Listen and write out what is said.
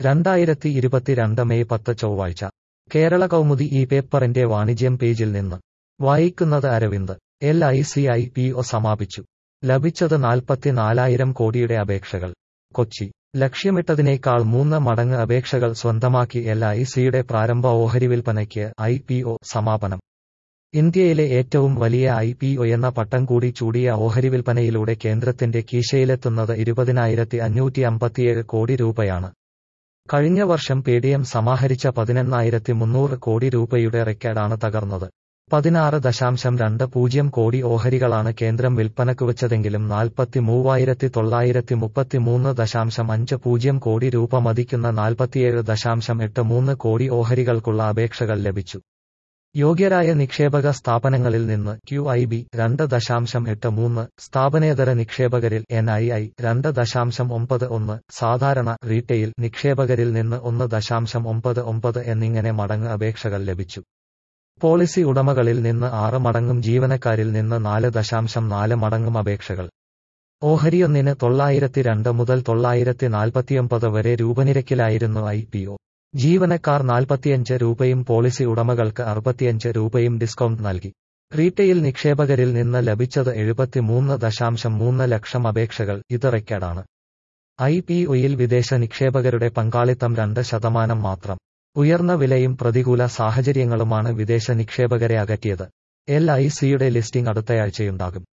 2022 May 10 ചൊവ്വാഴ്ച കേരള കൗമുദി ഈ പേപ്പറിന്റെ വാണിജ്യം പേജിൽ നിന്ന് വായിക്കുന്നത് അരവിന്ദ്. LIC IPO സമാപിച്ചു. ലഭിച്ചത് 44,000 കോടിയുടെ അപേക്ഷകൾ. കൊച്ചി. ലക്ഷ്യമിട്ടതിനേക്കാൾ 3 മടങ്ങ് അപേക്ഷകൾ സ്വന്തമാക്കി LICയുടെ പ്രാരംഭ ഓഹരി വിൽപ്പനയ്ക്ക് IPO സമാപനം. ഇന്ത്യയിലെ ഏറ്റവും വലിയ IPO എന്ന പട്ടം കൂടി ചൂടിയ ഓഹരി വിൽപ്പനയിലൂടെ കേന്ദ്രത്തിന്റെ കീശയിലെത്തുന്നത് 20,557 കോടി രൂപയാണ്. കഴിഞ്ഞ വർഷം പേടിഎം സമാഹരിച്ച 11,300 കോടി രൂപയുടെ റെക്കോർഡാണ് തകർന്നത്. 16.20 കോടി ഓഹരികളാണ് കേന്ദ്രം വിൽപ്പനക്കുവച്ചതെങ്കിലും 43,933.50 കോടി രൂപ മതിക്കുന്ന 47.83 കോടി ഓഹരികൾക്കുള്ള അപേക്ഷകൾ ലഭിച്ചു. യോഗ്യരായ നിക്ഷേപക സ്ഥാപനങ്ങളിൽ നിന്ന് QIB 2.83, സ്ഥാപനേതര നിക്ഷേപകരിൽ NII 2.91, സാധാരണ റീട്ടെയിൽ നിക്ഷേപകരിൽ നിന്ന് 1.99 എന്നിങ്ങനെ മടങ്ങ് അപേക്ഷകൾ ലഭിച്ചു. പോളിസി ഉടമകളിൽ നിന്ന് 6 മടങ്ങും ജീവനക്കാരിൽ നിന്ന് 4.4 മടങ്ങും അപേക്ഷകൾ. ഓഹരിയൊന്നിന് 902 മുതൽ 949 വരെ രൂപനിരക്കിലായിരുന്നു IPO. ജീവനക്കാർ 45 രൂപയും പോളിസി ഉടമകൾക്ക് 65 രൂപയും ഡിസ്കൗണ്ട് നൽകി. റീട്ടെയിൽ നിക്ഷേപകരിൽ നിന്ന് ലഭിച്ചത് 73.3 ലക്ഷം അപേക്ഷകൾ. ഇത് റെക്കോർഡാണ്. IPOയിൽ വിദേശ നിക്ഷേപകരുടെ പങ്കാളിത്തം 2% മാത്രം. ഉയർന്ന വിലയും പ്രതികൂല സാഹചര്യങ്ങളുമാണ് വിദേശ നിക്ഷേപകരെ അകറ്റിയത്. LICയുടെ ലിസ്റ്റിംഗ് അടുത്തയാഴ്ചയുണ്ടാകും.